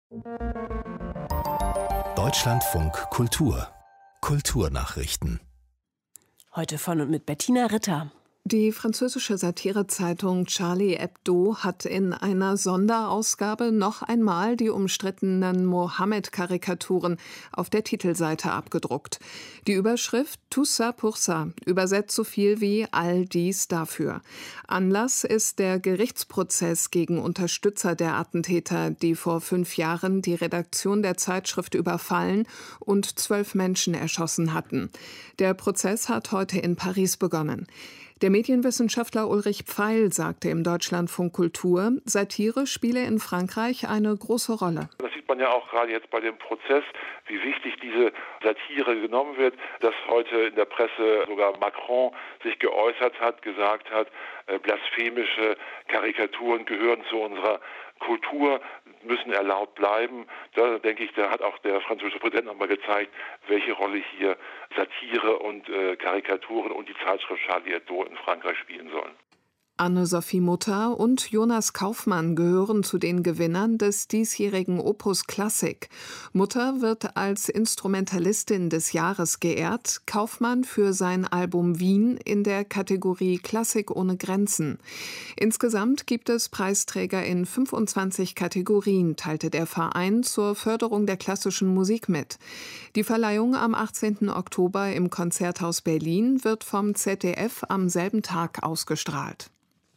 Deutschlandfunk Kultur. Kulturnachrichten. Heute von und mit Bettina Ritter. Die französische Satirezeitung Charlie Hebdo hat in einer Sonderausgabe noch einmal die umstrittenen Mohammed-Karikaturen auf der Titelseite abgedruckt. Die Überschrift Tout ça pour ça übersetzt so viel wie all dies dafür. Anlass ist der Gerichtsprozess gegen Unterstützer der Attentäter, die vor 5 Jahren die Redaktion der Zeitschrift überfallen und 12 Menschen erschossen hatten. Der Prozess hat heute in Paris begonnen. Der Medienwissenschaftler Ulrich Pfeil sagte im Deutschlandfunk Kultur, Satire spiele in Frankreich eine große Rolle. Das sieht man ja auch gerade jetzt bei dem Prozess, wie wichtig diese Satire genommen wird, dass heute in der Presse sogar Macron sich geäußert hat, gesagt hat, blasphemische Karikaturen gehören zu unserer Kultur, müssen erlaubt bleiben. Da denke ich, da hat auch der französische Präsident nochmal gezeigt, welche Rolle hier Satire und Karikaturen und die Zeitschrift Charlie Hebdo in Frankreich spielen sollen. Anne-Sophie Mutter und Jonas Kaufmann gehören zu den Gewinnern des diesjährigen Opus Klassik. Mutter wird als Instrumentalistin des Jahres geehrt, Kaufmann für sein Album Wien in der Kategorie Klassik ohne Grenzen. Insgesamt gibt es Preisträger in 25 Kategorien, teilte der Verein zur Förderung der klassischen Musik mit. Die Verleihung am 18. Oktober im Konzerthaus Berlin wird vom ZDF am selben Tag ausgestrahlt.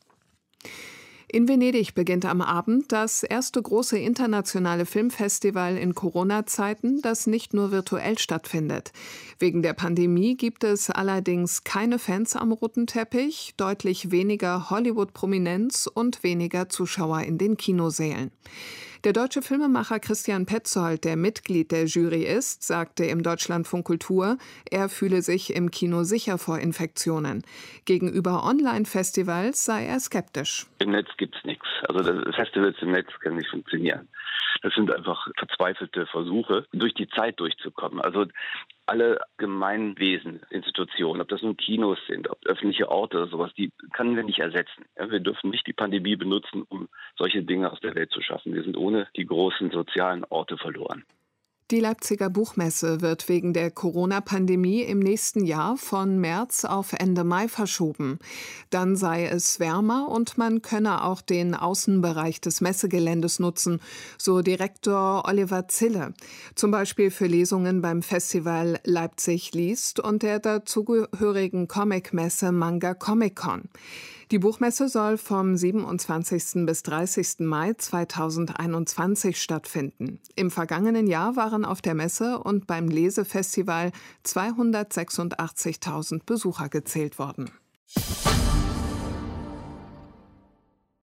In Venedig beginnt am Abend das erste große internationale Filmfestival in Corona-Zeiten, das nicht nur virtuell stattfindet. Wegen der Pandemie gibt es allerdings keine Fans am roten Teppich, deutlich weniger Hollywood-Prominenz und weniger Zuschauer in den Kinosälen. Der deutsche Filmemacher Christian Petzold, der Mitglied der Jury ist, sagte im Deutschlandfunk Kultur, er fühle sich im Kino sicher vor Infektionen. Gegenüber Online-Festivals sei er skeptisch. Im Netz gibt's nichts. Also Festivals im Netz können nicht funktionieren. Das sind einfach verzweifelte Versuche, durch die Zeit durchzukommen. Also alle Gemeinwesen-Institutionen, ob das nun Kinos sind, ob öffentliche Orte oder sowas, die können wir nicht ersetzen. Ja, wir dürfen nicht die Pandemie benutzen, um solche Dinge aus der Welt zu schaffen. Wir sind ohne die großen sozialen Orte verloren. Die Leipziger Buchmesse wird wegen der Corona-Pandemie im nächsten Jahr von März auf Ende Mai verschoben. Dann sei es wärmer und man könne auch den Außenbereich des Messegeländes nutzen, so Direktor Oliver Zille. Zum Beispiel für Lesungen beim Festival Leipzig liest und der dazugehörigen Comicmesse Manga Comic Con. Die Buchmesse soll vom 27. bis 30. Mai 2021 stattfinden. Im vergangenen Jahr waren auf der Messe und beim Lesefestival 286.000 Besucher gezählt worden.